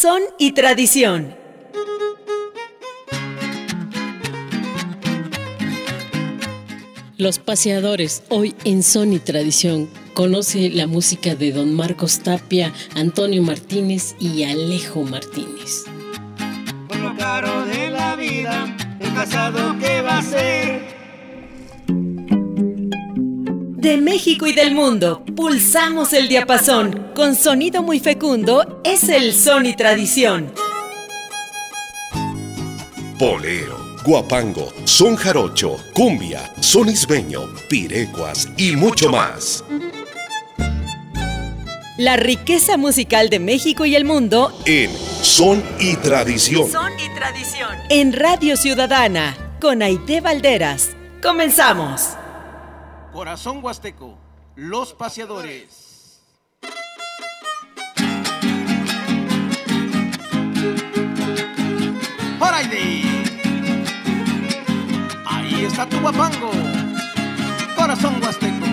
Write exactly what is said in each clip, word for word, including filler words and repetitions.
Son y tradición. Los Paseadores, hoy en Son y Tradición. Conoce la música de don Marcos Tapia, Antonio Martínez y Alejo Martínez. Con lo caro de la vida, el casado que va a ser. De México y del mundo, pulsamos el diapasón. Con sonido muy fecundo, es el Son y Tradición. Bolero, guapango, son jarocho, cumbia, son isbeño, pirecuas y mucho más. La riqueza musical de México y el mundo en Son y Tradición. Son y Tradición. En Radio Ciudadana, con Aide Valderas. Comenzamos. Corazón Huasteco, Los Paseadores. ¡Por Aide! Ahí está tu guapango, Corazón Huasteco.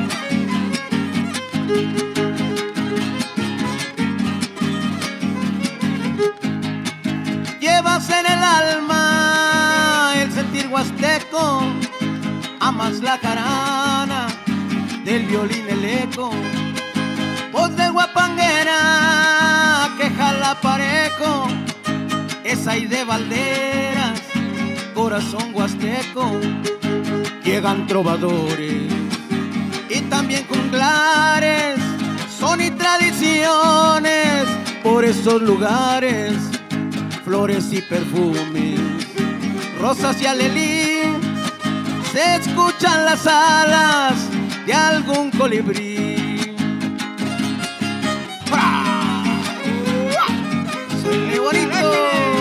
Llevas en el alma el sentir huasteco, amas la jarana del violín el eco, voz de guapanguera que jala parejo, es Aide Valderas, corazón huasteco. Llegan trovadores y también juglares, son y tradiciones por esos lugares, flores y perfumes, rosas y alelí, se escuchan las alas de algún colibrí. ¡Fra! ¡Suele bonito!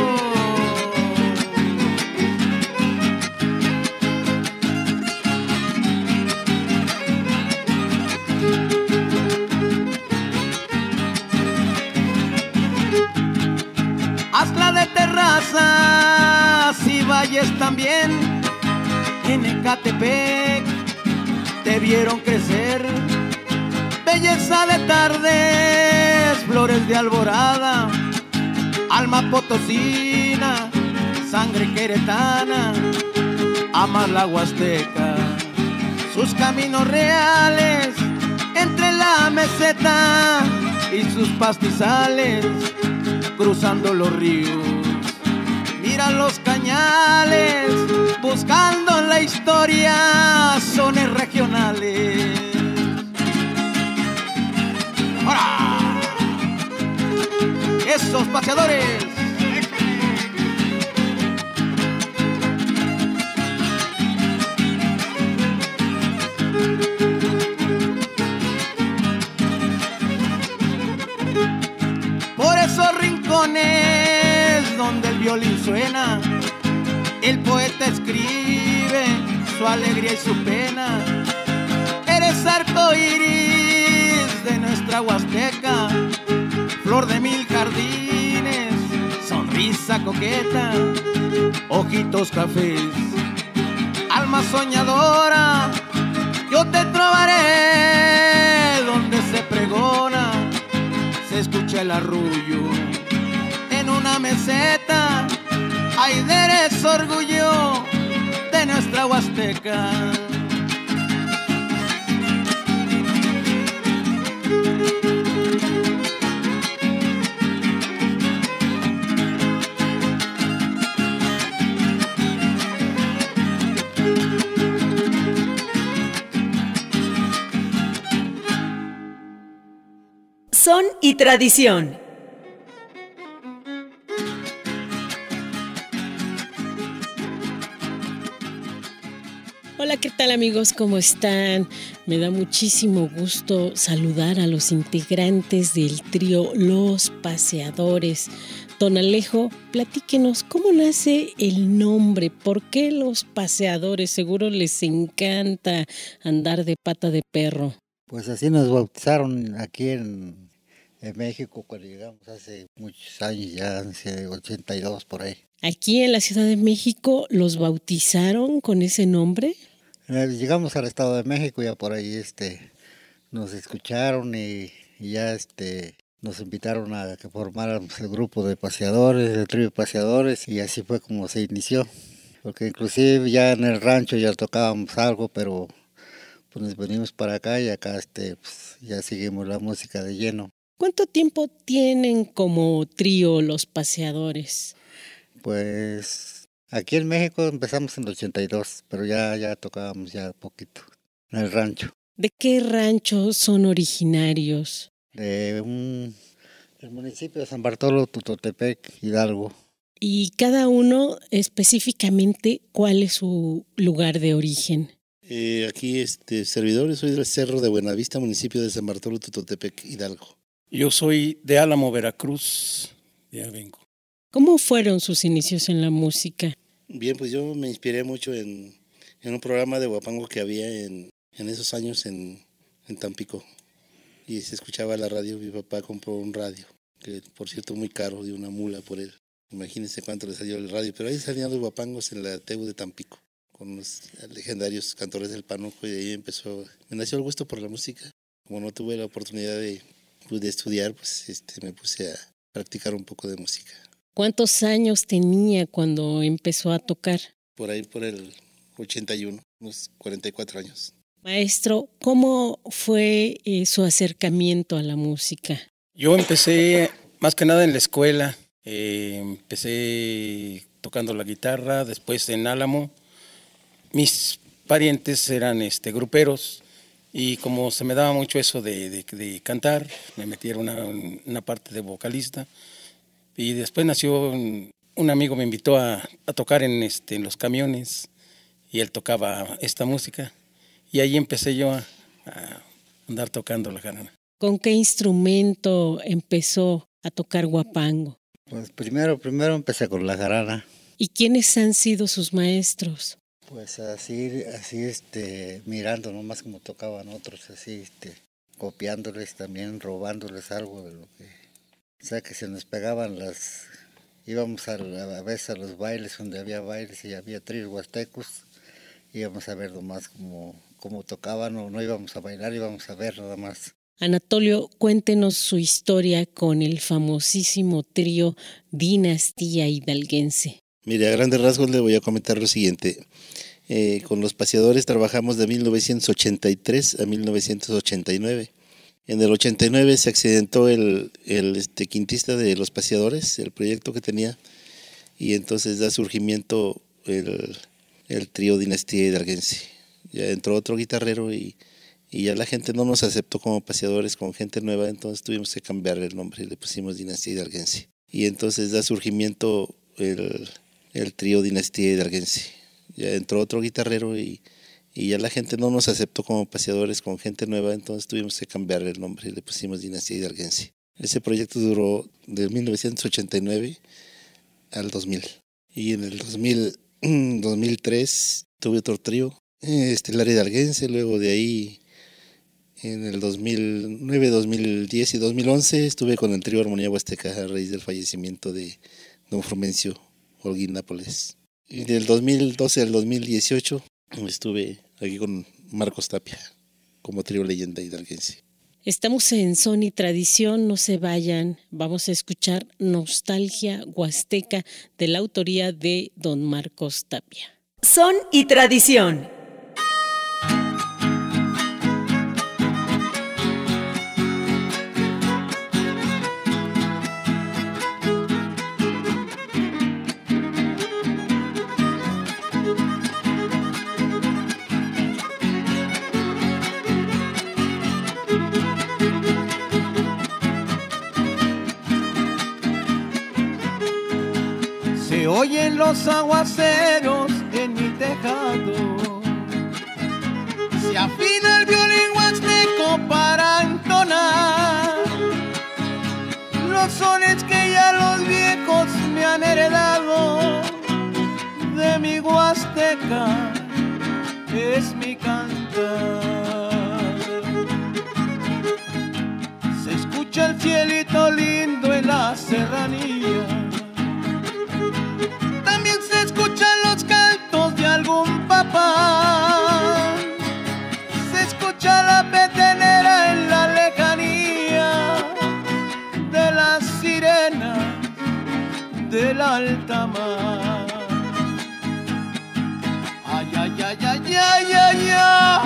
Hazla de terrazas y valles también. En Ecatepec te vieron crecer, belleza de tardes, flores de alborada, alma potosina, sangre queretana, amas la Huasteca, sus caminos reales, entre la meseta y sus pastizales, cruzando los ríos. Mira los cañales, buscando la historia, sones regionales. ¡Ahora! ¡Esos paseadores! Por esos rincones donde el violín suena, el poeta escribe su alegría y su pena. Eres arco iris de nuestra Huasteca, flor de mil jardines, sonrisa coqueta, ojitos cafés, alma soñadora. Yo te trovaré donde se pregona, se escucha el arrullo en una meseta. Aide, eres orgullo de nuestra Huasteca. Son y Tradición. Hola, ¿qué tal amigos? ¿Cómo están? Me da muchísimo gusto saludar a los integrantes del trío Los Paseadores. Don Alejo, platíquenos, ¿cómo nace el nombre? ¿Por qué Los Paseadores? Seguro les encanta andar de pata de perro. Pues así nos bautizaron aquí en, en México cuando llegamos hace muchos años, ya hace ochenta y dos por ahí. ¿Aquí en la Ciudad de México los bautizaron con ese nombre? Eh, llegamos al Estado de México, ya por ahí este, nos escucharon y, y ya este, nos invitaron a que formáramos el grupo de paseadores, el trío de paseadores, y así fue como se inició. Porque inclusive ya en el rancho ya tocábamos algo, pero pues nos venimos para acá y acá este, pues, ya seguimos la música de lleno. ¿Cuánto tiempo tienen como trío Los Paseadores? Pues aquí en México empezamos en el ochenta y dos, pero ya, ya tocábamos ya poquito en el rancho. ¿De qué rancho son originarios? De un, del municipio de San Bartolo, Tutotepec, Hidalgo. Y cada uno específicamente, ¿cuál es su lugar de origen? Eh, aquí, este, servidores, soy del Cerro de Buenavista, municipio de San Bartolo, Tutotepec, Hidalgo. Yo soy de Álamo, Veracruz, ya vengo. ¿Cómo fueron sus inicios en la música? Bien, pues yo me inspiré mucho en, en un programa de guapango que había en, en esos años en, en Tampico. Y se escuchaba la radio, mi papá compró un radio, que por cierto muy caro, de una mula por él. Imagínense cuánto le salió el radio, pero ahí salían los guapangos en la T V de Tampico, con los legendarios cantores del Panuco, y de ahí empezó, me nació el gusto por la música. Como no tuve la oportunidad de, pues, de estudiar, pues este, me puse a practicar un poco de música. ¿Cuántos años tenía cuando empezó a tocar? Por ahí por el ochenta y uno, unos cuarenta y cuatro años. Maestro, ¿cómo fue eh, su acercamiento a la música? Yo empecé más que nada en la escuela. Eh, empecé tocando la guitarra, después en Álamo. Mis parientes eran este, gruperos y como se me daba mucho eso de, de, de cantar, me metí en una, una parte de vocalista. Y después nació, un, un amigo me invitó a, a tocar en, este, en los camiones y él tocaba esta música. Y ahí empecé yo a, a andar tocando la jarana. ¿Con qué instrumento empezó a tocar guapango? Pues primero, primero empecé con la jarana. ¿Y quiénes han sido sus maestros? Pues así, así este, mirando nomás como tocaban otros, así, este, copiándoles también, robándoles algo de lo que, o sea, que se nos pegaban las, íbamos a, a veces a los bailes donde había bailes y había tríos huastecos, íbamos a ver nomás cómo, cómo tocaban, o no íbamos a bailar, íbamos a ver nada más. Anatolio, cuéntenos su historia con el famosísimo trío Dinastía Hidalguense. Mire, a grandes rasgos le voy a comentar lo siguiente. Eh, con los paseadores trabajamos de mil novecientos ochenta y tres a mil novecientos ochenta y nueve. En el ochenta y nueve se accidentó el, el este, quintista de los paseadores, el proyecto que tenía, y entonces da surgimiento el, el trío Dinastía Hidalguense. Ya entró otro guitarrero y... Y ya la gente no nos aceptó como paseadores, con gente nueva, entonces tuvimos que cambiar el nombre y le pusimos Dinastía Hidalguense. Y entonces da surgimiento el, el trío Dinastía Hidalguense. Ya entró otro guitarrero y, y ya la gente no nos aceptó como paseadores, con gente nueva, entonces tuvimos que cambiar el nombre y le pusimos Dinastía Hidalguense. Ese proyecto duró de mil novecientos ochenta y nueve al dos mil. Y en el dos mil, dos mil tres tuve otro trío, Estelar Hidalguense, luego de ahí... En el dos mil nueve, dos mil diez y dos mil once estuve con el trío Armonía Huasteca a raíz del fallecimiento de don Frumencio Holguín Nápoles. Y del dos mil doce al dos mil dieciocho estuve aquí con Marcos Tapia como trío Leyenda Hidalguense. Estamos en Son y Tradición, no se vayan, vamos a escuchar Nostalgia Huasteca de la autoría de don Marcos Tapia. Son y Tradición. Se oyen los aguaceros en mi tejado, se afina el violín huasteco para entonar los sones que ya los viejos me han heredado de mi huasteca, es mi cantar. Se escucha el cielito lindo en la serranía, también se escuchan los cantos de algún papá, se escucha la petenera en la lejanía, del alta mar. Ay, ay, ay, ay, ay, ay, ay.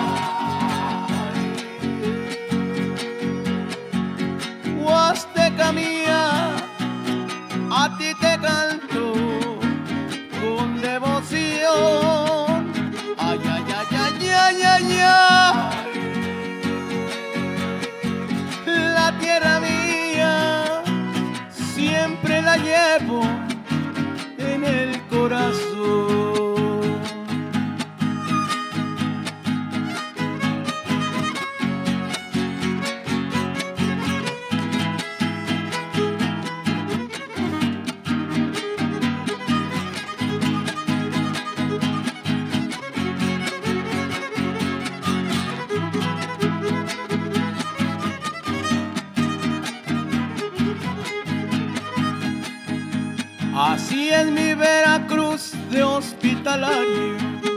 Huasteca mía, a ti te canto con devoción. Ay, ay, ay, ay, ay, ay, ay. La tierra mía siempre la llevo en el corazón. Así es mi Veracruz de hospitalario,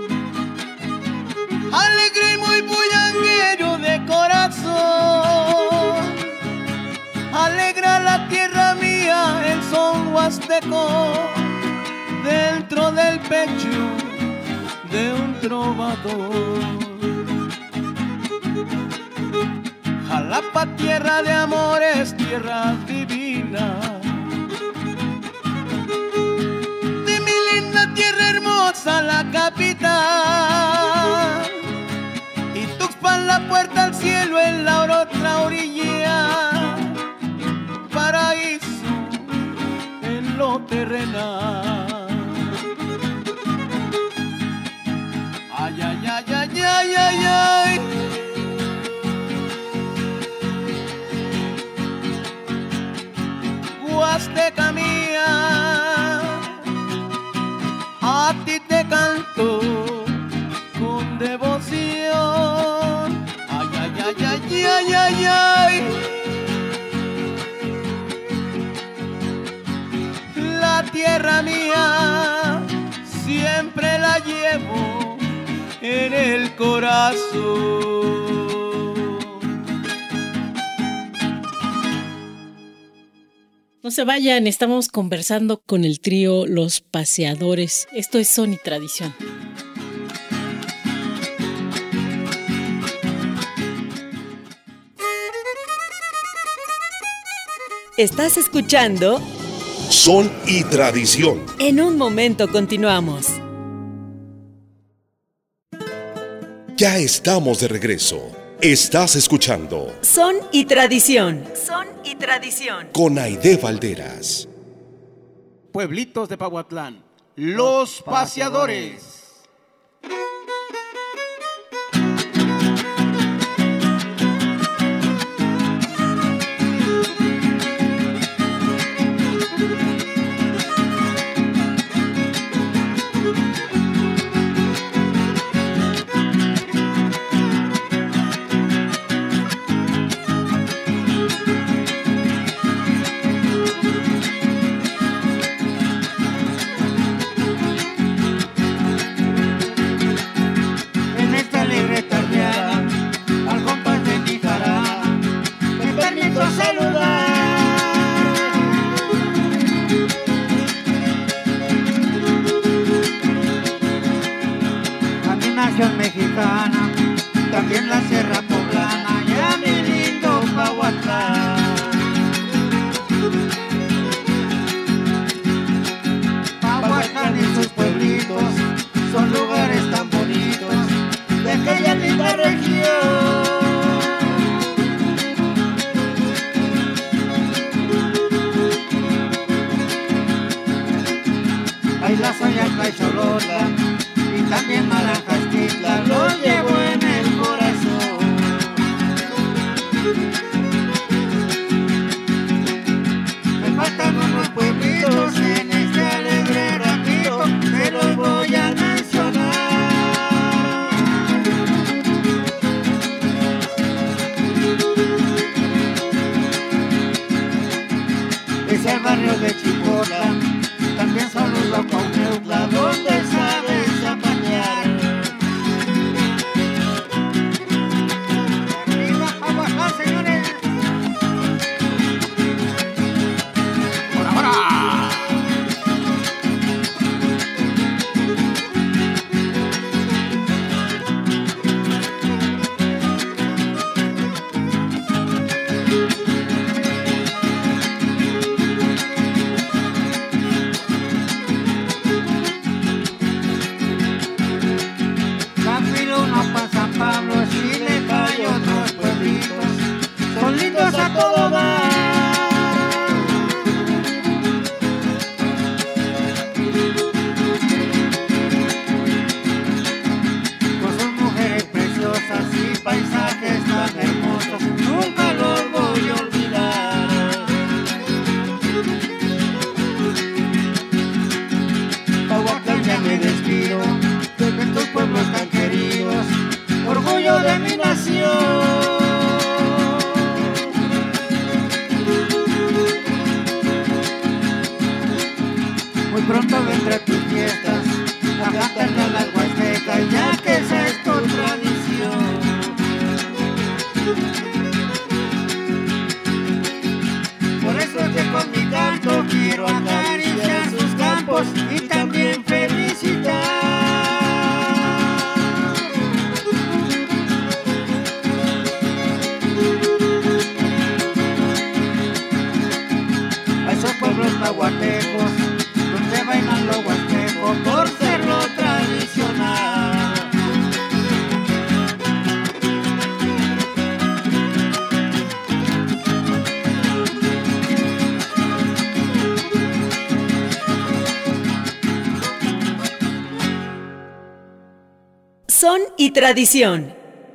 alegre y muy bullanguero de corazón. Alegra la tierra mía el son huasteco dentro del pecho de un trovador. Jalapa, tierra de amores, tierra divina, tierra hermosa, la capital, y Tuxpan la puerta al cielo en la otra orilla, paraíso en lo terrenal. Ay, ay, ay, ay, ay, ay, ay. Huasteca mía, a ti te canto con devoción. Ay, ay, ay, ay, ay, ay, ay. La tierra mía siempre la llevo en el corazón. No se vayan, estamos conversando con el trío Los Paseadores. Esto es Son y Tradición. Estás escuchando Son y Tradición. En un momento continuamos. Ya estamos de regreso. Estás escuchando Son y Tradición. Son y Tradición. Con Aide Valderas. Pueblitos de Pahuatlán, Los Paseadores. Mexicana, también la Sierra Poblana, ya mi lindo Pahuatlán. Pahuatlán y sus pueblitos son lugares tan bonitos de aquella linda región. Hay la Soyacla y Cholota y también Malacastitla, lo llevo en el corazón. Me faltan unos pueblitos en este alegre ratito, te los voy a mencionar. Es el barrio de Chipola, también saludo a Cuauhtémoc, donde sabes zapatear. Arriba, abajo, señores. muy pronto vendrán tus fiestas, a cantarle a las huastecas, ya que esa es tu tradición. Por eso es que con mi canto quiero acariciar sus campos y también felicitar. A esos pueblos nahuatecos, donde bailan los huastecos por ser lo tradicional. Son y tradición.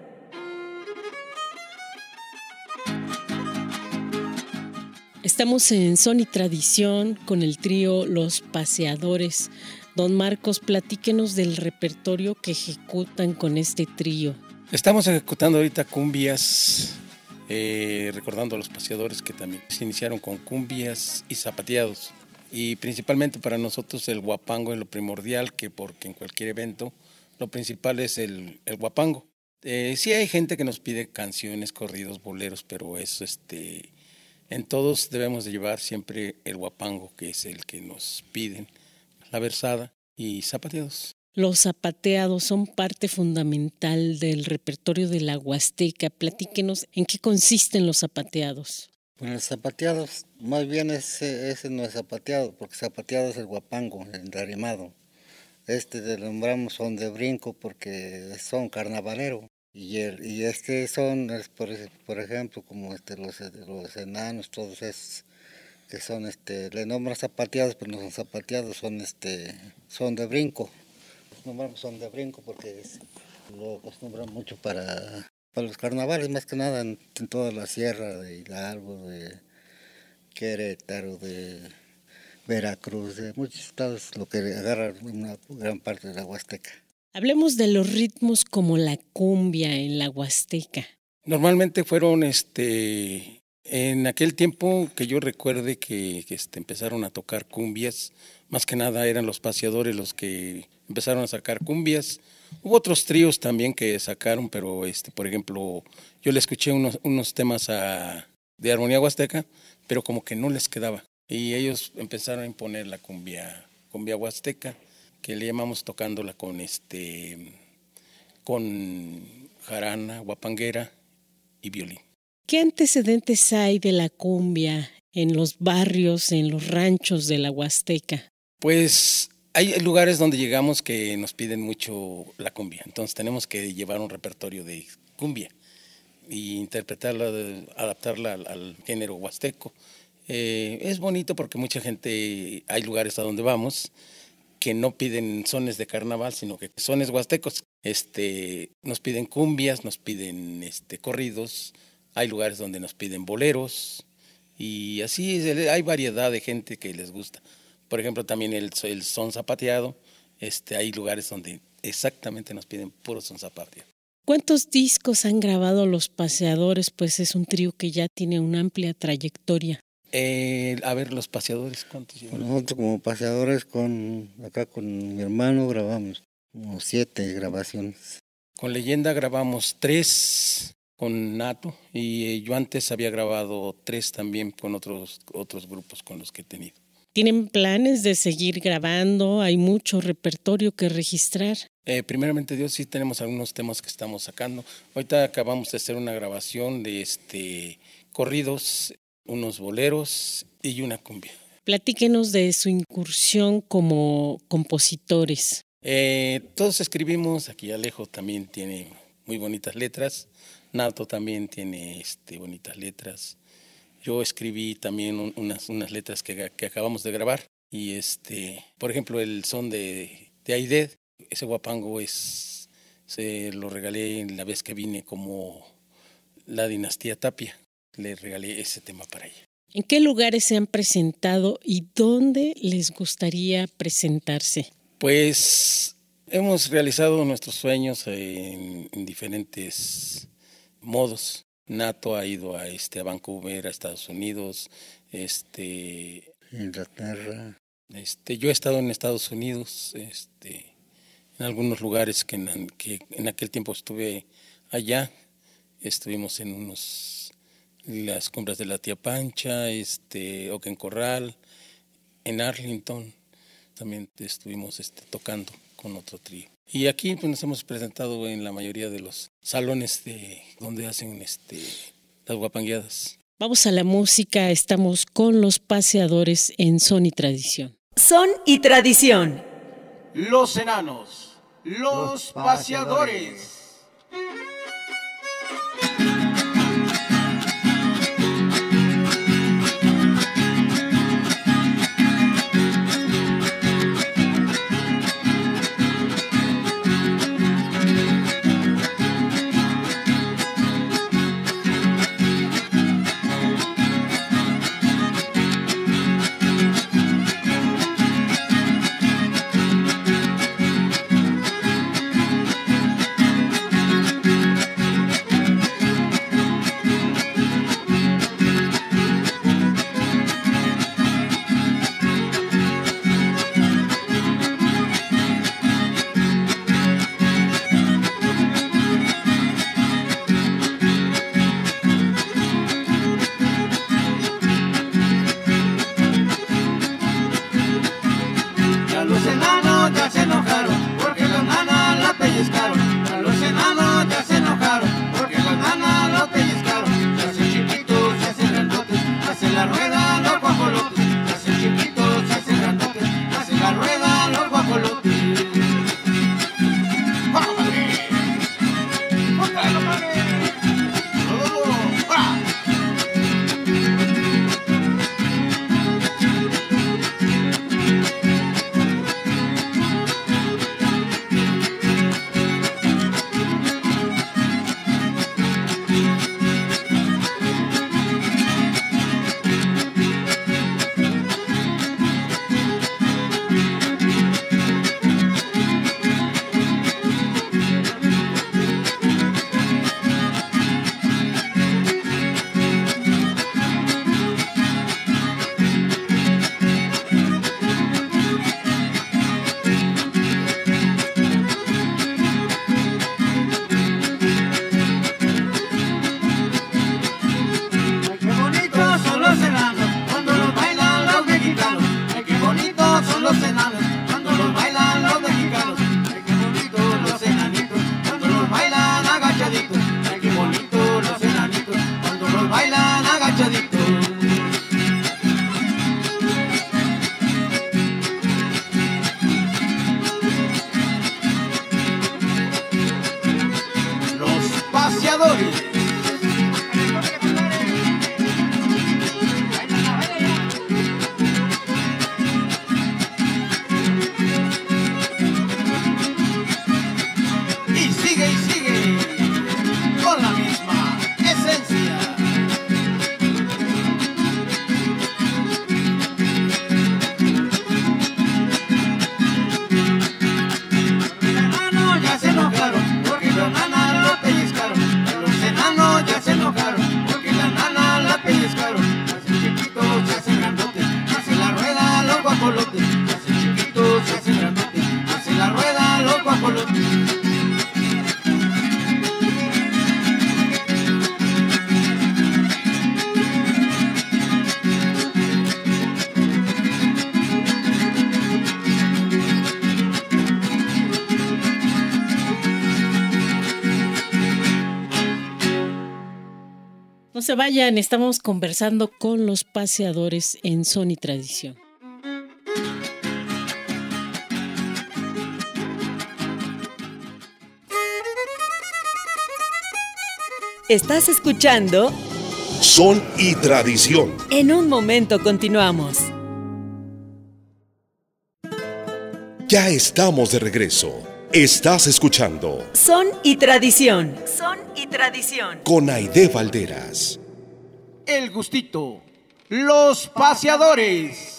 Estamos en Son y Tradición con el trío Los Paseadores. Don Marcos, platíquenos del repertorio que ejecutan con este trío. Estamos ejecutando ahorita cumbias, eh, recordando a Los Paseadores que también se iniciaron con cumbias y zapateados. Y principalmente para nosotros el huapango es lo primordial, que porque en cualquier evento lo principal es el, el huapango. Eh, sí hay gente que nos pide canciones, corridos, boleros, pero eso, este, en todos debemos de llevar siempre el huapango, que es el que nos piden, la versada y zapateados. Los zapateados son parte fundamental del repertorio de la Huasteca. Platíquenos en qué consisten los zapateados. Bueno, los zapateados, más bien ese, ese no es zapateado, porque zapateado es el huapango, el arrimado. Este le nombramos son de brinco porque son carnavalero. Y, el, y este son, es por, por ejemplo, como este, los, los enanos, todos esos que son, este, le nombran zapateados, pero no son zapateados, son, este, son de brinco. Los nombramos son de brinco porque es, lo acostumbran mucho para, para los carnavales, más que nada en, en toda la sierra de Hidalgo, de Querétaro, de Veracruz, de muchos estados, lo que agarra una gran parte de la Huasteca. Hablemos de los ritmos como la cumbia en la Huasteca. Normalmente fueron, este, en aquel tiempo que yo recuerde que, que este, empezaron a tocar cumbias, más que nada eran los paseadores los que empezaron a sacar cumbias. Hubo otros tríos también que sacaron, pero este, por ejemplo, yo le escuché unos, unos temas a, de armonía huasteca, pero como que no les quedaba. Y ellos empezaron a imponer la cumbia, cumbia huasteca, que le llamamos tocándola con este, con jarana, guapanguera y violín. ¿Qué antecedentes hay de la cumbia en los barrios, en los ranchos de la Huasteca? Pues hay lugares donde llegamos que nos piden mucho la cumbia, entonces tenemos que llevar un repertorio de cumbia e interpretarla, adaptarla al, al género huasteco. Eh, es bonito porque mucha gente, hay lugares a donde vamos que no piden sones de carnaval, sino que sones huastecos. Este, nos piden cumbias, nos piden este, corridos, hay lugares donde nos piden boleros y así hay variedad de gente que les gusta. Por ejemplo, también el, el son zapateado, este, hay lugares donde exactamente nos piden puro son zapateado. ¿Cuántos discos han grabado Los Paseadores? Pues es un trío que ya tiene una amplia trayectoria. Eh, a ver, los paseadores, ¿cuántos llevan? Nosotros como paseadores, con acá con mi hermano grabamos como siete grabaciones. Con Leyenda grabamos tres con Nato y yo antes había grabado tres también con otros, otros grupos con los que he tenido. ¿Tienen planes de seguir grabando? ¿Hay mucho repertorio que registrar? Eh, primeramente Dios, sí tenemos algunos temas que estamos sacando. Ahorita acabamos de hacer una grabación de este corridos, unos boleros y una cumbia. Platíquenos de su incursión como compositores. Eh, todos escribimos, aquí Alejo también tiene muy bonitas letras, Nato también tiene este, bonitas letras. Yo escribí también un, unas, unas letras que, que acabamos de grabar y este, por ejemplo el son de, de Aided, ese guapango es, se lo regalé la vez que vine como la dinastía Tapia. Le regalé ese tema para ella. ¿En qué lugares se han presentado y dónde les gustaría presentarse? Pues hemos realizado nuestros sueños en, en diferentes modos. Nato ha ido a, este, a Vancouver, a Estados Unidos, este, Inglaterra. Este, yo he estado en Estados Unidos, este, en algunos lugares que en, que en aquel tiempo estuve allá. Estuvimos en unos, las cumbres de la Tía Pancha, este, Oca en Corral, en Arlington, también estuvimos este, tocando con otro trío. Y aquí pues, nos hemos presentado en la mayoría de los salones de donde hacen este, las guapangueadas. Vamos a la música, estamos con Los Paseadores en Son y Tradición. Son y Tradición. Los enanos, los, los paseadores. paseadores. No se vayan, estamos conversando con Los Paseadores en Son y Tradición. Estás escuchando Son y Tradición. En un momento continuamos. Ya estamos de regreso. Estás escuchando Son y Tradición. Son y Tradición. Con Aide Valderas. El gustito. Los Paseadores.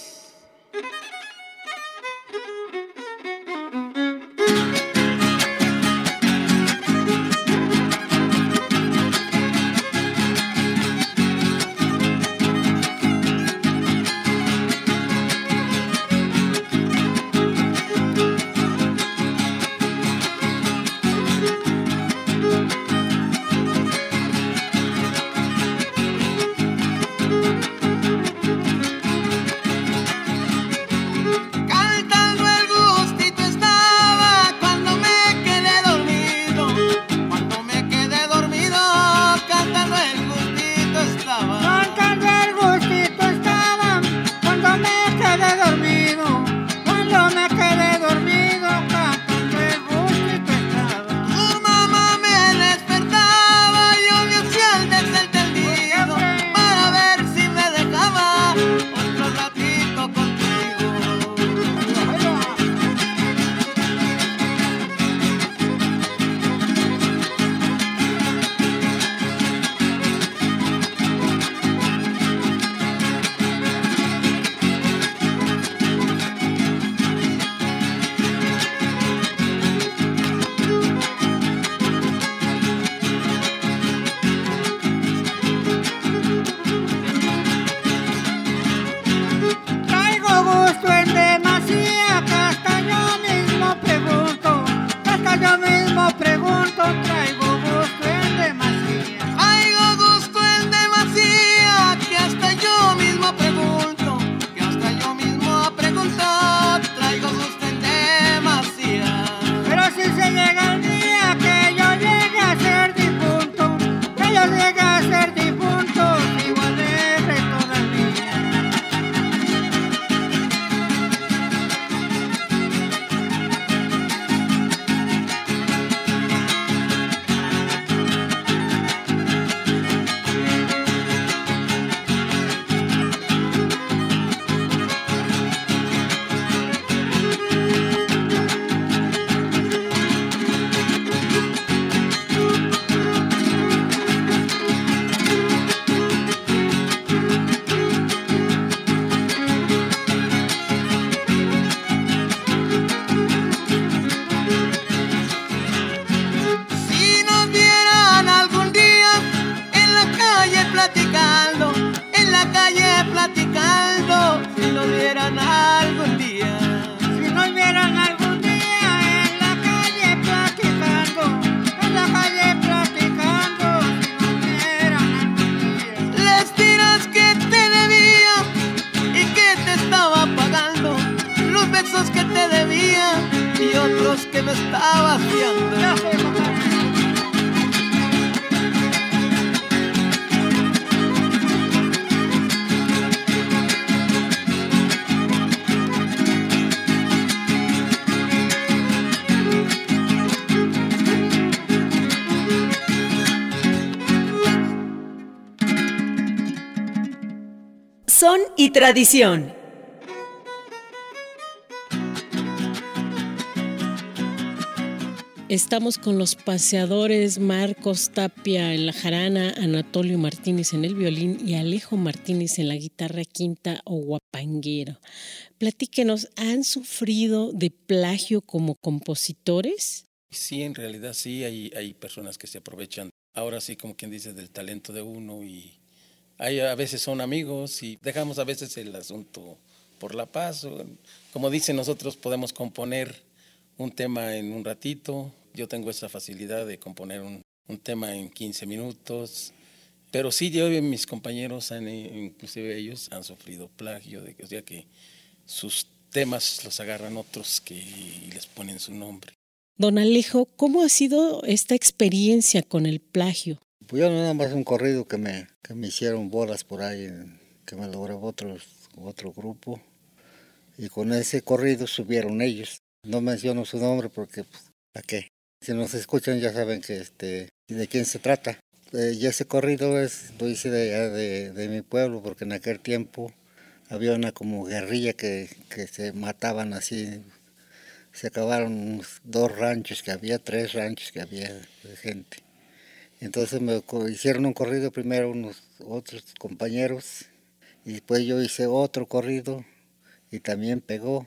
besos que te debía y otros que me estaba fiando. Son y tradición. Estamos con los paseadores Marcos Tapia en la jarana, Anatolio Martínez en el violín y Alejo Martínez en la guitarra quinta o guapanguero. Platíquenos, ¿han sufrido de plagio como compositores? Sí, en realidad sí, hay, hay personas que se aprovechan, ahora sí como quien dice, del talento de uno, y hay, a veces son amigos y dejamos a veces el asunto por la paz. O, como dicen, nosotros podemos componer un tema en un ratito. Yo tengo esa facilidad de componer un, un tema en quince minutos, pero sí, yo y mis compañeros, han, inclusive ellos, han sufrido plagio, de, o sea que sus temas los agarran otros que y les ponen su nombre. Don Alejo, ¿cómo ha sido esta experiencia con el plagio? Pues yo nada más un corrido que me, que me hicieron bolas por ahí, que me lo grabó otro, otro grupo, y con ese corrido subieron ellos. No menciono su nombre porque, pues, ¿a qué? Si nos escuchan ya saben que este, de quién se trata. Eh, y ese corrido es, lo hice de, de, de mi pueblo, porque en aquel tiempo había una como guerrilla que, que se mataban así. Se acabaron dos ranchos que había, tres ranchos que había de gente. Entonces me hicieron un corrido primero unos otros compañeros, y después yo hice otro corrido y también pegó,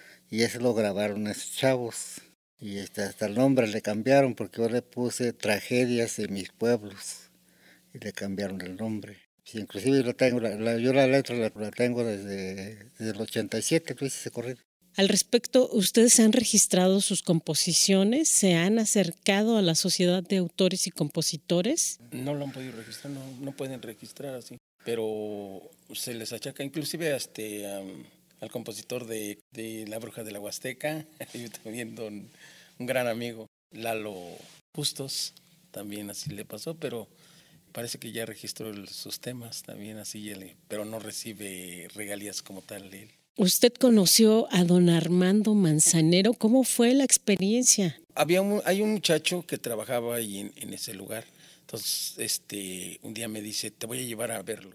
y ese lo grabaron esos chavos, y este, hasta el nombre le cambiaron porque yo le puse Tragedias de mis pueblos y le cambiaron el nombre. Sí, inclusive lo tengo, la, la, yo la letra la, la tengo desde, desde el ochenta y siete, que hice ese corrido. Al respecto, ¿ustedes han registrado sus composiciones? ¿Se han acercado a la Sociedad de Autores y Compositores? No lo han podido registrar, no, no pueden registrar así, pero se les achaca inclusive a este, um, al compositor de, de La Bruja de la Huasteca, yo también don, un gran amigo, Lalo Bustos, también así le pasó, pero parece que ya registró el, sus temas también así, él, pero no recibe regalías como tal él. Usted conoció a don Armando Manzanero. ¿Cómo fue la experiencia? Había un, hay un muchacho que trabajaba ahí en, en ese lugar. Entonces, este, un día me dice, te voy a llevar a verlo.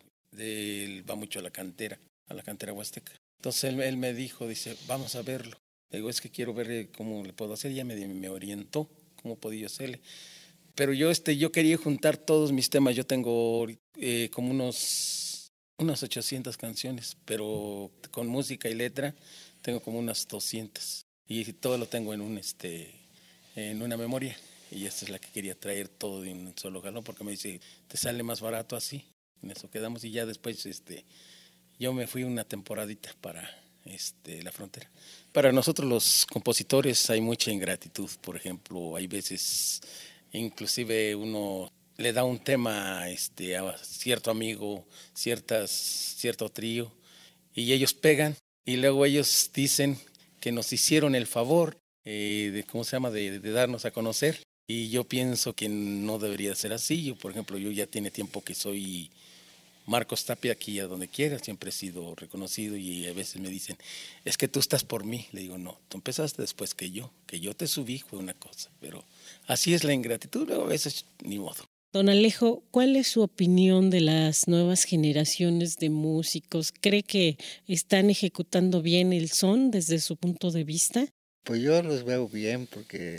Él va mucho a la cantera, a la cantera huasteca. Entonces él, él me dijo, dice, vamos a verlo. Le digo, es que quiero ver cómo le puedo hacer. Ya me, me orientó cómo podía hacerle. Pero yo, este, yo quería juntar todos mis temas. Yo tengo eh, como unos... unas ochocientas canciones, pero con música y letra tengo como unas doscientas, y todo lo tengo en un este en una memoria, y esta es la que quería traer todo de un solo jalón, porque me dice, te sale más barato así. En eso quedamos, y ya después este yo me fui una temporadita para este la frontera. Para nosotros los compositores hay mucha ingratitud. Por ejemplo, hay veces inclusive uno le da un tema este, a cierto amigo, ciertas, cierto trío, y ellos pegan, y luego ellos dicen que nos hicieron el favor eh, de, ¿cómo se llama?, de, de darnos a conocer, y yo pienso que no debería ser así. Yo, por ejemplo, yo ya tiene tiempo que soy Marcos Tapia aquí a donde quiera, siempre he sido reconocido, y a veces me dicen, es que tú estás por mí. Le digo, no, tú empezaste después que yo, que yo te subí fue una cosa, pero así es la ingratitud, luego a veces ni modo. Don Alejo, ¿cuál es su opinión de las nuevas generaciones de músicos? ¿Cree que están ejecutando bien el son desde su punto de vista? Pues yo los veo bien, porque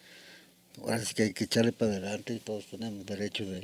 ahora sí que hay que echarle para adelante, y todos tenemos derecho de,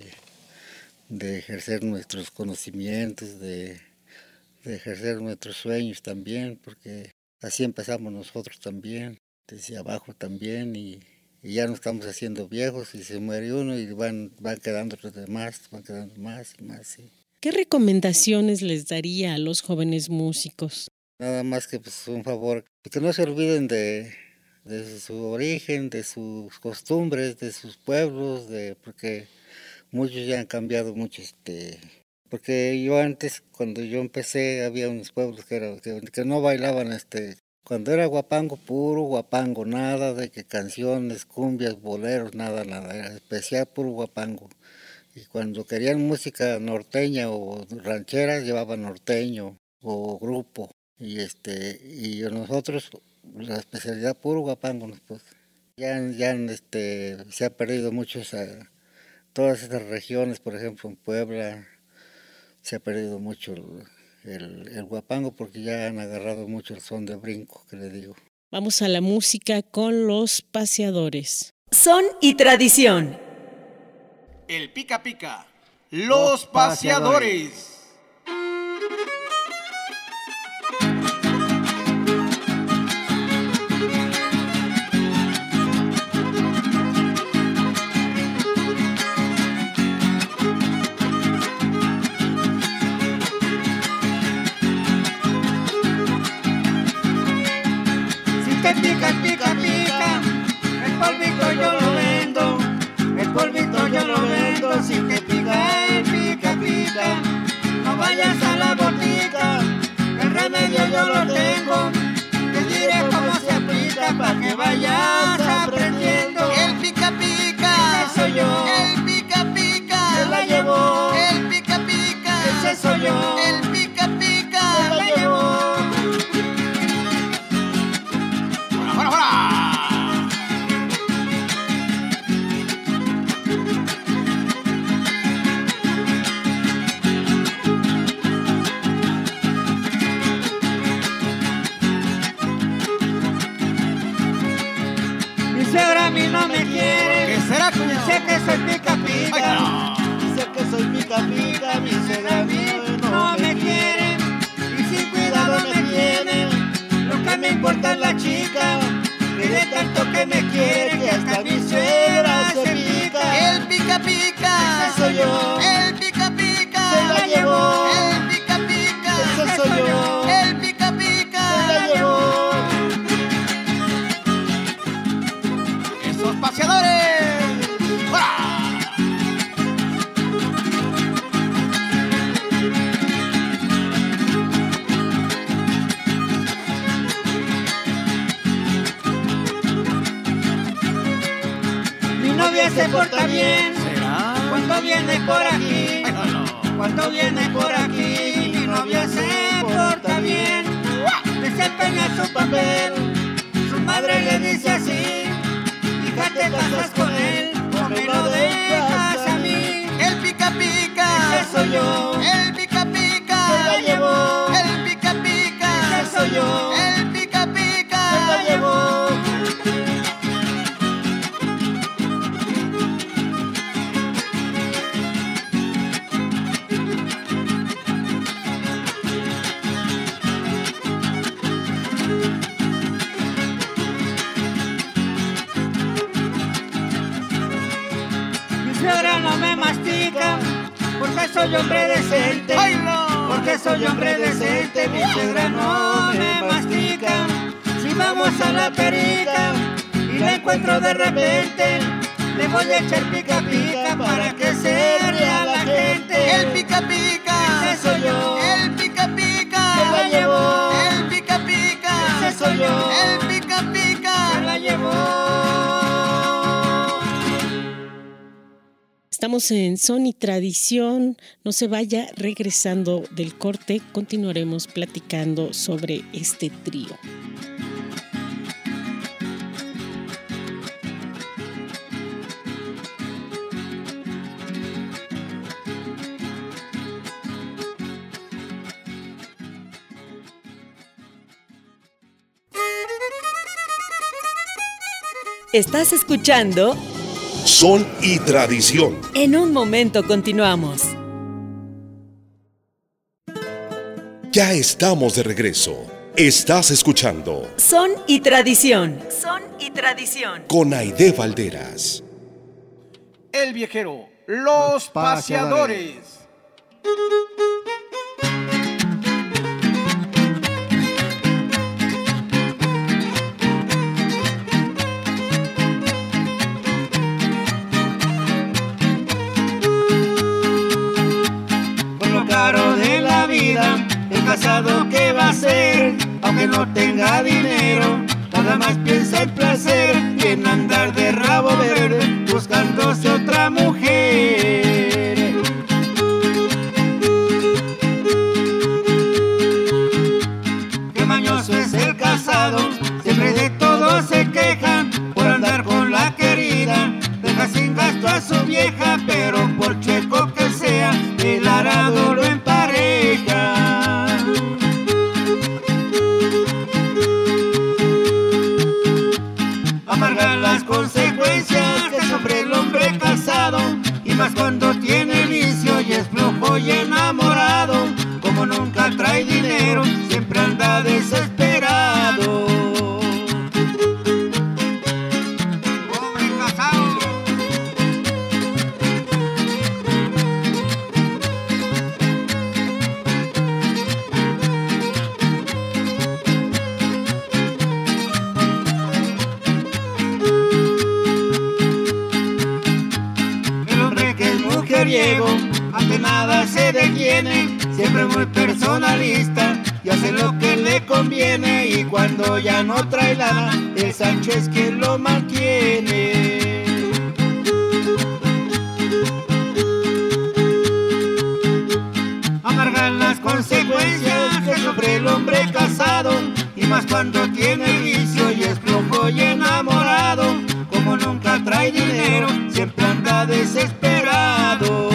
de ejercer nuestros conocimientos, de, de ejercer nuestros sueños también, porque así empezamos nosotros también, desde abajo también, y Y ya nos estamos haciendo viejos, y se muere uno y van, van quedando los demás, van quedando más y más. ¿Sí? ¿Qué recomendaciones les daría a los jóvenes músicos? Nada más que pues, un favor, que no se olviden de, de su origen, de sus costumbres, de sus pueblos, de porque muchos ya han cambiado mucho. Este, porque yo antes, cuando yo empecé, había unos pueblos que, era, que, que no bailaban este Cuando era guapango, puro guapango, nada de que canciones, cumbias, boleros, nada, nada, era especial puro guapango. Y cuando querían música norteña o ranchera, llevaban norteño o grupo. Y este y nosotros, la especialidad puro guapango. Pues. Ya, ya este, se ha perdido mucho esa, todas esas regiones, por ejemplo en Puebla, se ha perdido mucho el, el, el guapango porque ya han agarrado mucho el son de brinco, que le digo. Vamos a la música con los paseadores. Son y tradición. El pica pica. Los, los paseadores. paseadores. Pica, pica, pica, el polvito yo lo vendo, el polvito yo lo vendo, si te pica, el pica, pica, no vayas a la botica, el remedio yo lo tengo, te diré cómo se aplica para que vayas aprendiendo. El pica, pica, ese soy yo, el pica, pica, se la llevó, el pica, pica, ese soy yo, el pica, pica, se la llevó. ¡Hola, hola! Mi suegra a mí no me quiere. ¿Qué será, cuñado? Dice que soy pica pica. Ay, no. Dice que soy pica pica. Mi suegra a mí no me quiere. Y sin cuidado me tiene. Lo que me importa es la chica. Que de tanto que me quiere que hasta mi suegra se pica. El pica pica, ese soy yo. El pica pica, se la llevó. El pica pica, ese soy yo. El pica pica, se la llevó. Esos paseadores. ¡Hola! Mi novia se porta bien. ¿Será? Cuando viene por aquí. Ay, no, no. Cuando viene por aquí, mi novia se porta bien, desempeña su papel, su madre le dice así, hija te casas con él, o me lo dejas a mí. El pica pica, ese soy yo, el pica pica, se la llevó, el pica pica, ese soy yo, el pica pica, se la llevó. Mi suegra no me mastica, porque soy hombre decente. ¡Ay, no! Porque soy hombre decente, mi suegra no me mastica. Si vamos a la perica y la encuentro de repente, le voy a echar pica pica para que se ría la gente. El pica pica, ese soy yo. El pica pica, se la llevó. El pica pica, ese soy yo. El pica pica, se la llevó. Estamos en Son y Tradición. No se vaya, regresando del corte, continuaremos platicando sobre este trío. Estás escuchando Son y Tradición. En un momento continuamos. Ya estamos de regreso. Estás escuchando Son y Tradición. Son y Tradición. con Aide Valderas. El viajero, los paseadores. Por lo caro de la vida, el casado que va a ser, aunque no tenga dinero. dinero, nada más piensa en placer y en andar de rabo verde buscándose otra mujer. Qué mañoso es el casado, siempre de todo se quejan por andar con la querida, deja sin gasto a su vieja, pero por chueco que sea, el arado lo empareja. Amargan las consecuencias que sufre el hombre casado, y más cuando tiene vicio y es flojo y enamorado. Como nunca trae dinero, siempre anda desesperado. Pobre casado. El hombre que es mujeriego, ante nada se detiene, siempre muy personalista y hace lo que le conviene, y cuando ya no trae lana, el Sancho es quien lo mantiene. Amargan las consecuencias que sufre el hombre casado, y más cuando tiene vicio y es flojo y enamorado. Como nunca trae dinero, siempre anda desesperado.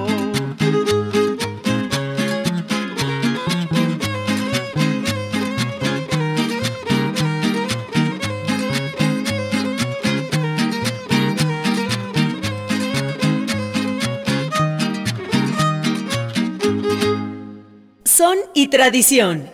Son y tradición.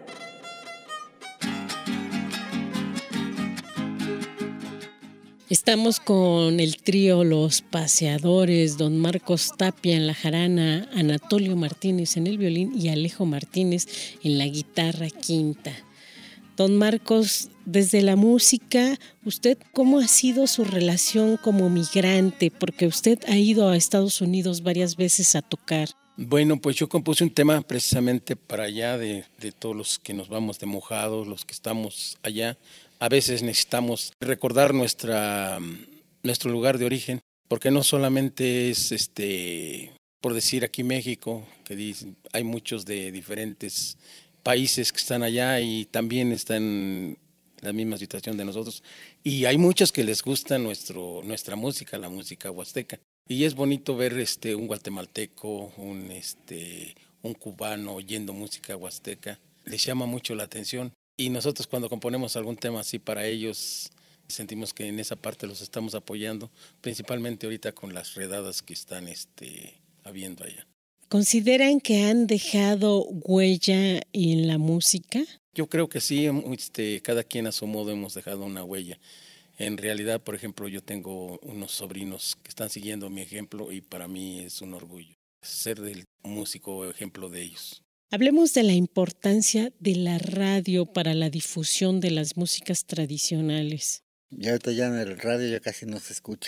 Estamos con el trío Los Paseadores, don Marcos Tapia en la jarana, Anatolio Martínez en el violín y Alejo Martínez en la guitarra quinta. Don Marcos, desde la música, ¿usted cómo ha sido su relación como migrante? Porque usted ha ido a Estados Unidos varias veces a tocar. Bueno, pues yo compuse un tema precisamente para allá, de, de todos los que nos vamos de mojados, los que estamos allá. A veces necesitamos recordar nuestra, nuestro lugar de origen, porque no solamente es, este, por decir aquí México, que dicen, hay muchos de diferentes países que están allá y también están en la misma situación de nosotros. Y hay muchos que les gusta nuestro, nuestra música, la música huasteca. Y es bonito ver este, un guatemalteco, un, este, un cubano oyendo música huasteca. Les llama mucho la atención. Y nosotros cuando componemos algún tema así para ellos, sentimos que en esa parte los estamos apoyando, principalmente ahorita con las redadas que están este, habiendo allá. ¿Consideran que han dejado huella en la música? Yo creo que sí, este, cada quien a su modo hemos dejado una huella. En realidad, por ejemplo, yo tengo unos sobrinos que están siguiendo mi ejemplo y para mí es un orgullo ser el músico ejemplo de ellos. Hablemos de la importancia de la radio para la difusión de las músicas tradicionales. Ya ahorita ya en el radio ya casi no se escucha.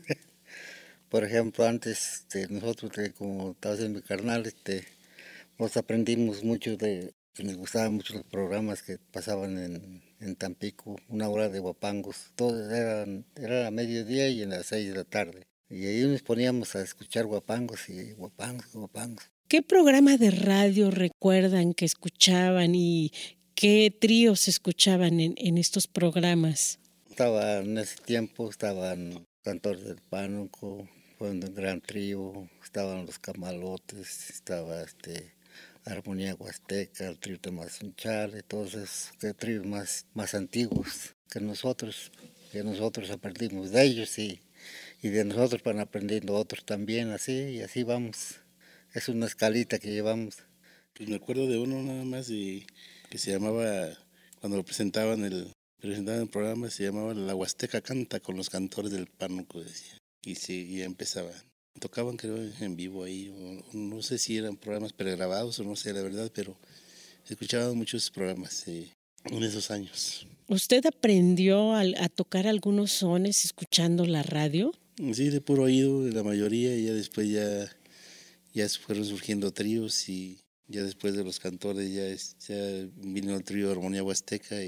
Por ejemplo, antes este, nosotros, de, como estaba haciendo mi carnal, este, nos aprendimos mucho de, nos gustaban mucho los programas que pasaban en, en Tampico, una hora de guapangos, todos eran, era a mediodía y en las seis de la tarde. Y ahí nos poníamos a escuchar guapangos y guapangos, guapangos. ¿Qué programa de radio recuerdan que escuchaban y qué tríos escuchaban en, en estos programas? Estaba en ese tiempo, estaban Cantores del Pánuco, fue un gran trío, estaban Los Camalotes, estaba este Armonía Huasteca, el trío de Mazunchale, todos esos tríos más, más antiguos que nosotros, que nosotros aprendimos de ellos y, y de nosotros van aprendiendo otros también, así y así vamos. Es una escalita que llevamos. Pues me acuerdo de uno nada más y que se llamaba, cuando lo presentaban el, presentaban el programa, se llamaba La Huasteca Canta con los Cantores del Pánuco, decía. Y sí, ya empezaba. Tocaban creo en vivo ahí, o, no sé si eran programas pregrabados o no sé la verdad, pero escuchaba muchos programas eh, en esos años. ¿Usted aprendió a, a tocar algunos sones escuchando la radio? Sí, de puro oído, la mayoría, y ya después ya... Ya fueron surgiendo tríos y ya después de los cantores ya, es, ya vino el trío Armonía Huasteca y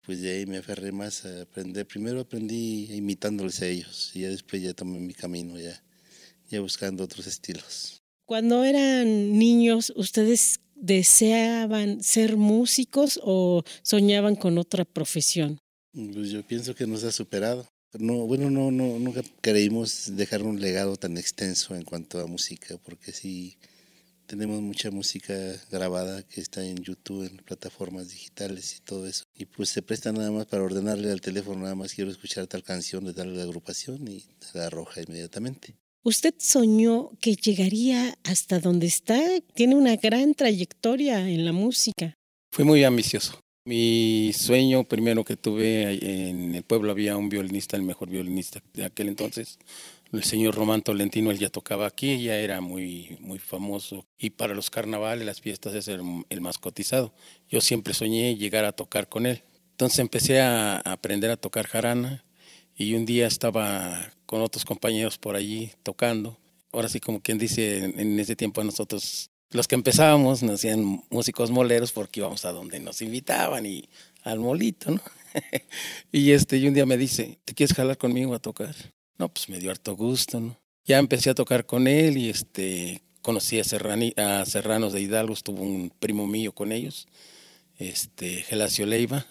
pues de ahí me aferré más a aprender. Primero aprendí imitándoles a ellos y ya después ya tomé mi camino, ya, ya buscando otros estilos. Cuando eran niños, ¿ustedes deseaban ser músicos o soñaban con otra profesión? Pues yo pienso que nos ha superado. No, bueno, no, no, nunca creímos dejar un legado tan extenso en cuanto a música, porque sí tenemos mucha música grabada que está en YouTube, en plataformas digitales y todo eso. Y pues se presta nada más para ordenarle al teléfono, nada más quiero escuchar tal canción, de darle la agrupación y la arroja inmediatamente. ¿Usted soñó que llegaría hasta donde está? Tiene una gran trayectoria en la música. Fui muy ambicioso. Mi sueño primero que tuve, en el pueblo había un violinista, el mejor violinista de aquel entonces, el señor Román Tolentino. Él ya tocaba aquí, ya era muy, muy famoso, y para los carnavales, las fiestas, es el, el más cotizado. Yo siempre soñé llegar a tocar con él. Entonces empecé a aprender a tocar jarana, y un día estaba con otros compañeros por allí tocando. Ahora sí, como quien dice, en, en ese tiempo a nosotros, los que empezábamos, nos hacían músicos moleros porque íbamos a donde nos invitaban y al molito, ¿no? y este y un día me dice, ¿te quieres jalar conmigo a tocar? No, pues me dio harto gusto, ¿no? Ya empecé a tocar con él y este conocí a, Serrani, a Serranos de Hidalgo, estuvo un primo mío con ellos, este Gelacio Leiva,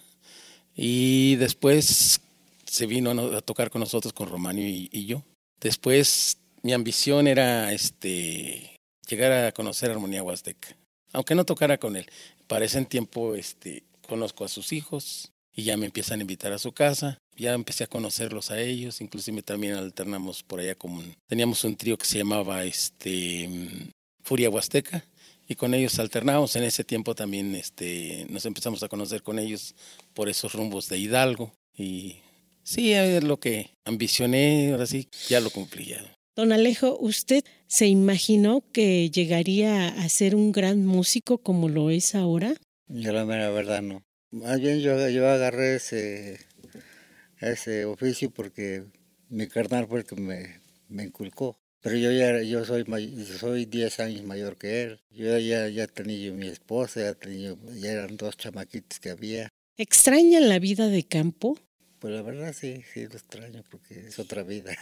y después se vino a, a tocar con nosotros, con Romanio y, y yo. Después mi ambición era este llegar a conocer Armonía Huasteca, aunque no tocara con él. Para ese tiempo este, conozco a sus hijos y ya me empiezan a invitar a su casa. Ya empecé a conocerlos a ellos, inclusive también alternamos por allá como un, teníamos un trío que se llamaba este Furia Huasteca y con ellos alternábamos. En ese tiempo también este, nos empezamos a conocer con ellos por esos rumbos de Hidalgo y sí, es lo que ambicioné, ahora sí, ya lo cumplí ya. Don Alejo, ¿usted se imaginó que llegaría a ser un gran músico como lo es ahora? Yo la mera verdad no. Más bien yo, yo agarré ese, ese oficio porque mi carnal fue el que me, me inculcó. Pero yo ya yo soy soy diez años mayor que él. Yo ya, ya tenía mi esposa, ya, tenía, ya eran dos chamaquitos que había. ¿Extrañan la vida de campo? Pues la verdad sí, sí lo extraño porque es otra vida.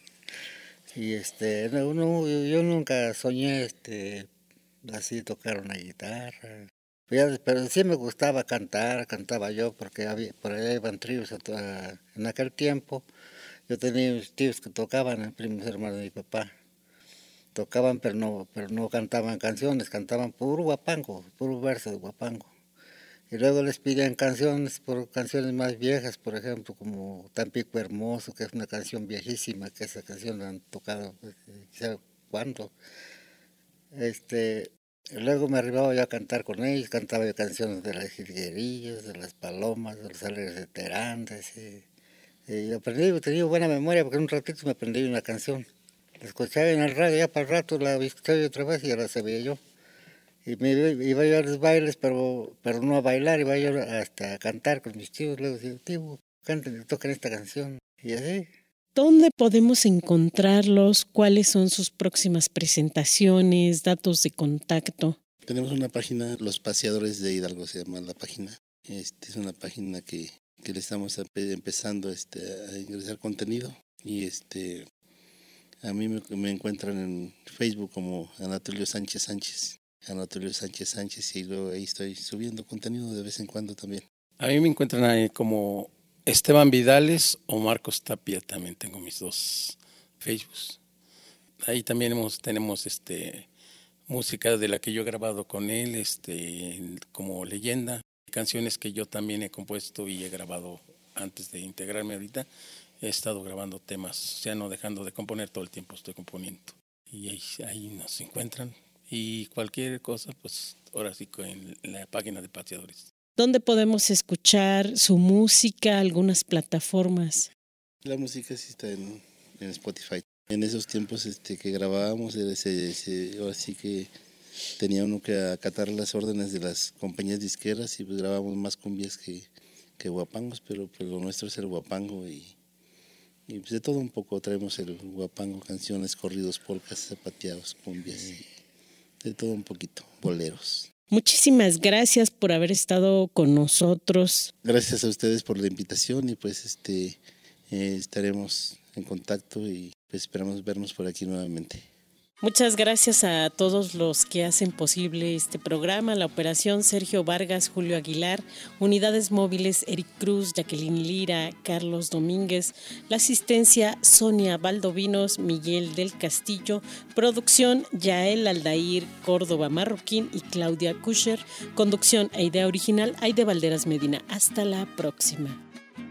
Y este, no, no, yo nunca soñé este, así tocar una guitarra. Pero sí me gustaba cantar, cantaba yo porque había, por allá iban tríos. En aquel tiempo yo tenía mis tíos que tocaban, primos hermanos de mi papá. Tocaban pero no, pero no cantaban canciones, cantaban puro guapango, puro verso de guapango. Y luego les pidían canciones, por canciones más viejas, por ejemplo, como Tampico Hermoso, que es una canción viejísima, que esa canción la han tocado, ¿sabe cuándo? Este, luego me arribaba yo a cantar con ellos, cantaba yo canciones de las jilguerillas, de las palomas, de los alegres de Terandas. Y, y aprendí, tenía buena memoria, porque en un ratito me aprendí una canción. La escuchaba en el radio, ya para el rato la escuchaba otra vez y ya la sabía yo. Y me iba yo a los bailes, pero, pero no a bailar, iba yo hasta a cantar con mis tíos. Luego decía, tío, canten, toquen esta canción. Y así. ¿Dónde podemos encontrarlos? ¿Cuáles son sus próximas presentaciones? ¿Datos de contacto? Tenemos una página, Los Paseadores de Hidalgo se llama la página. Este, es una página que, que le estamos empezando este, a ingresar contenido. Y este a mí me, me encuentran en Facebook como Anatolio Sánchez Sánchez. Anatolio Sánchez Sánchez y luego ahí estoy subiendo contenido de vez en cuando también. A mí me encuentran ahí como Esteban Vidales o Marcos Tapia, también tengo mis dos Facebooks. Ahí también hemos, tenemos este música de la que yo he grabado con él, este como leyenda, canciones que yo también he compuesto y he grabado antes de integrarme ahorita. He estado grabando temas, o sea, no dejando de componer, todo el tiempo estoy componiendo. Y ahí, ahí nos encuentran. Y cualquier cosa, pues ahora sí en la página de Paseadores. ¿Dónde podemos escuchar su música, algunas plataformas? La música sí está en, en Spotify. En esos tiempos este, que grabábamos, ese, ese, ahora sí que tenía uno que acatar las órdenes de las compañías disqueras y pues grabábamos más cumbias que, que guapangos, pero pues lo nuestro es el guapango y, y pues de todo un poco traemos el guapango, canciones, corridos, polcas, zapateados, cumbias. Y, de todo un poquito, boleros. Muchísimas gracias por haber estado con nosotros. Gracias a ustedes por la invitación y pues este eh, estaremos en contacto y pues esperamos vernos por aquí nuevamente. Muchas gracias a todos los que hacen posible este programa, la operación Sergio Vargas, Julio Aguilar, unidades móviles Eric Cruz, Jacqueline Lira, Carlos Domínguez, la asistencia Sonia Valdovinos, Miguel del Castillo, producción Yael Aldair Córdoba Marroquín y Claudia Kusher, conducción e idea original Aide Valderas Medina. Hasta la próxima.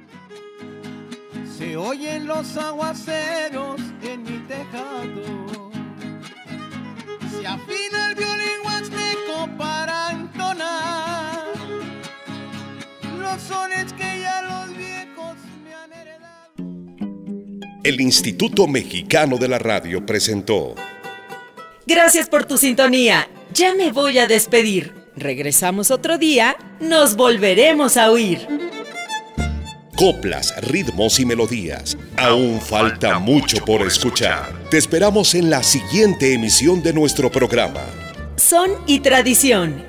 Se oyen los aguaceros en mi tejado. Se afina el violín huasteco para entonar los sones que ya los viejos me han heredado. El Instituto Mexicano de la Radio presentó. Gracias por tu sintonía. Ya me voy a despedir. Regresamos otro día. Nos volveremos a oír. Coplas, ritmos y melodías. Aún falta mucho por escuchar. Te esperamos en la siguiente emisión de nuestro programa. Son y tradición.